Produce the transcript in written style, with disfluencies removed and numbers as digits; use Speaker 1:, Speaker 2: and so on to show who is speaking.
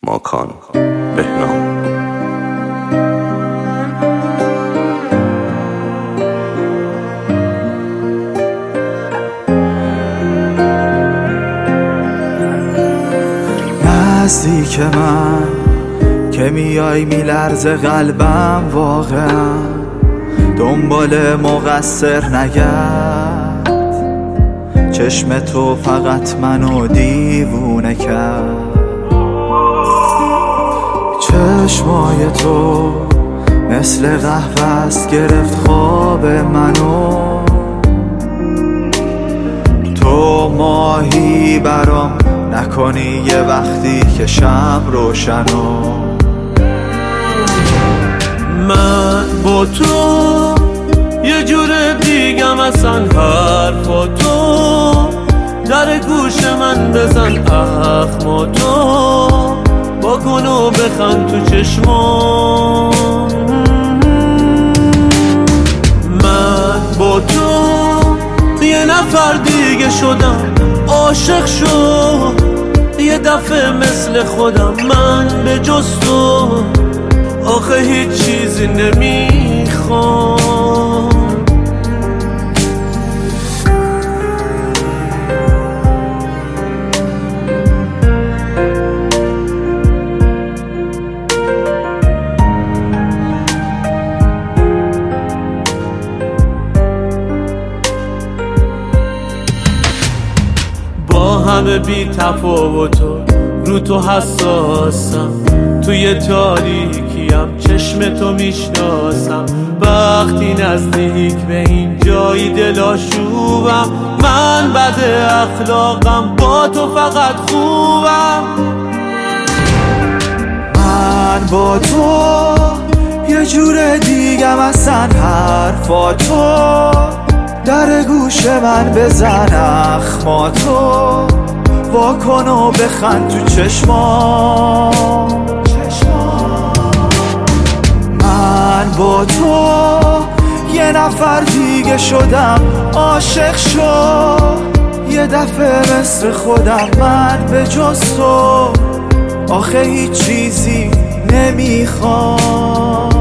Speaker 1: ماکان بهنام.
Speaker 2: نزدیک من که میای میلرزه قلبم، واقعا دنبال مقصر نگرد. چشم تو فقط منو دیوونه کرد. چشمای تو مثل قهوه است، گرفت خواب منو. تو ماهی برام نکنی یه وقتی که شب روشنو.
Speaker 3: من با تو یه جور دیگم، اصلا حرفا تو در گوش من بزن، اخما تو با کن و بخند تو چشمام. من با تو یه نفر دیگه شدم، عاشق شو یه دفعه مثل خودم. من به جز تو آخه هیچ چیزی نمیخوام. با همه بی تفاوتو رو تو حساسم، توی تاریکیم چشم تو میشناسم. وقتی نزدیک به این جایی دلاشوبم، من بد اخلاقم با تو فقط خوبم.
Speaker 2: من با تو یه جور دیگم، اصلا حرفا تو در گوش من بزن، اخما تو واکن و بخند تو چشمام. من با تو یه نفر دیگه شدم، عاشق شو یه دفعه مثل خودم. من به جز تو آخه هیچ چیزی نمیخوام.